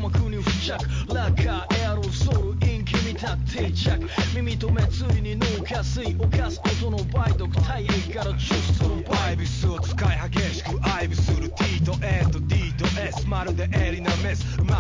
膜に付着ラッカーエアロソル陰気味た定着耳と目ついに脳下垂犯す音の